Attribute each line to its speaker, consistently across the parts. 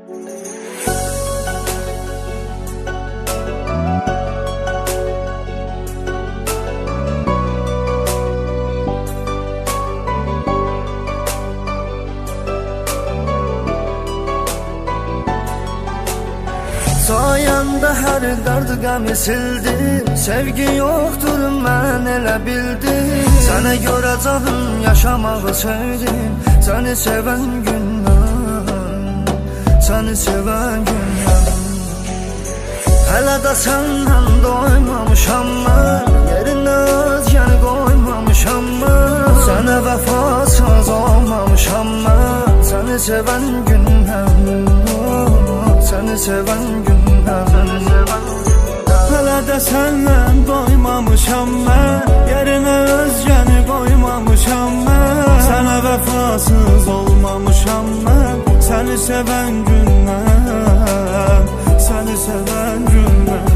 Speaker 1: Sayanda her dərd qəmi sildim. Sevgi yoxdur mən elə bildim. Sənə görə canım yaşamağı sevdim. Səni sevən gündən, səni sevən gündən. Hələ də səndən doymamışam mən. Yerinə özgəni qoymamışam mən. Sənə vəfasız olmamışam mən. Səni sevən gündən, səni sevən gündən.
Speaker 2: Hələ də səndən doymamışam mən. Yerinə özgəni qoymamışam mən. Sənə vəfasız olmamışam mən. Səni sevən gündən, səni sevən gündən.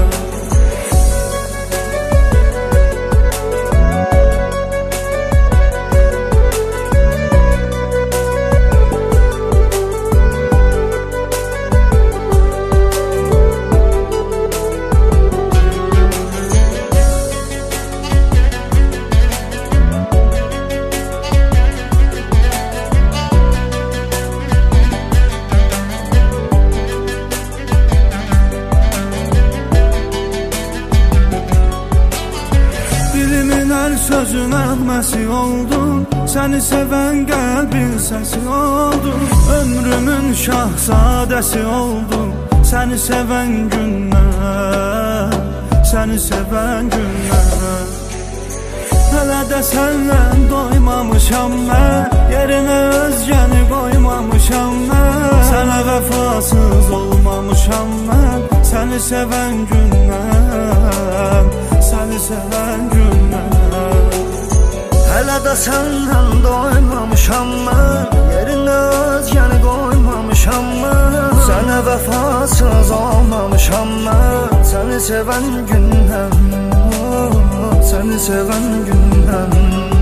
Speaker 2: Her sözün nəğməsi oldun. Səni sevən qəlbin səsi oldun. Ömrümün şahzadəsi oldun. Səni sevən gündən, səni sevən gündən. Hələ də səndən doymamışam mən. Yerinə özgəni qoymamışam mən. Sənə vəfasız olmamışam mən. Səni sevən gündən, səni sevən gündən.
Speaker 1: Hələ də səndən doymamışam mən. Yerinə özgəni qoymamışam mən. Sənə vəfasız olmamışam mən. Səni sevən gündən, səni sevən gündən.